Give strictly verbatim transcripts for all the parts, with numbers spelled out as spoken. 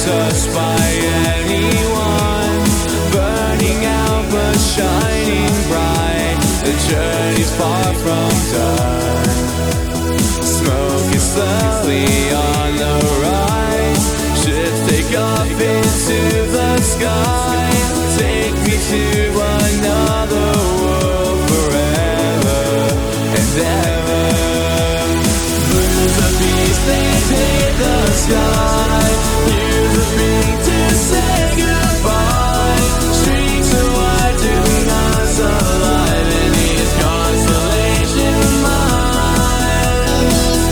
touched by anyone, burning out but shining bright. The journey's far from done. Smoke is slowly on the rise. Ships take off into the sky. Take me to another world forever and ever. Blues of peace, they paint the sky. Use the beat to say goodbye. Streets of white doing us alive in these constellation minds.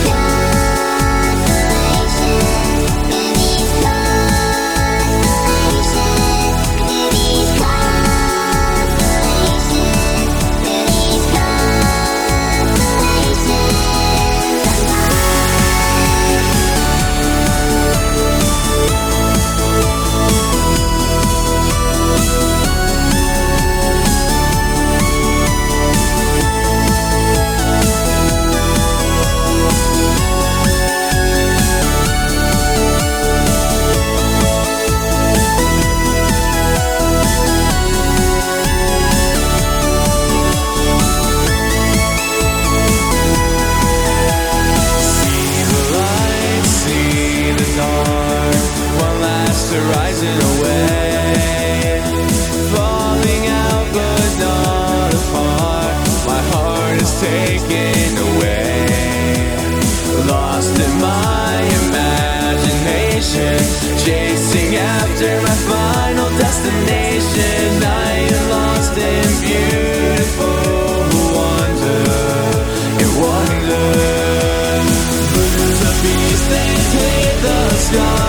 Rising away, falling out but not apart. My heart is taken away, lost in my imagination, chasing after my final destination. I am lost in beautiful wonder and wonder. Blues of peace, they paint the sky.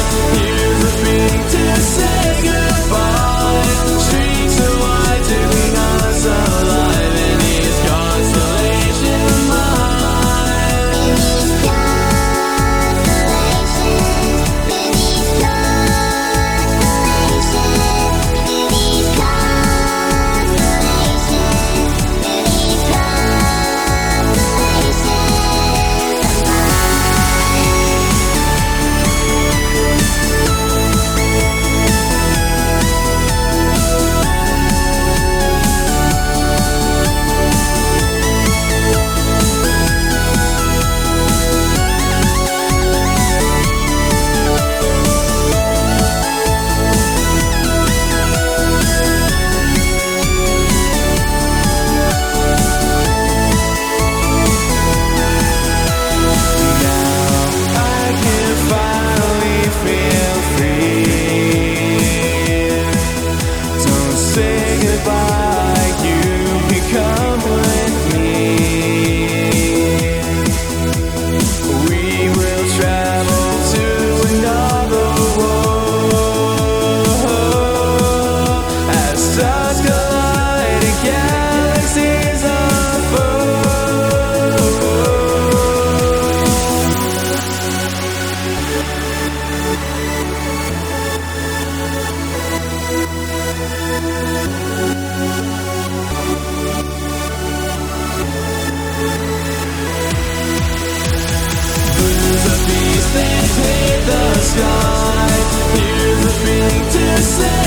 To say goodbye. Streets of white doing us alive in these constellation minds. The sky, here's the beat to say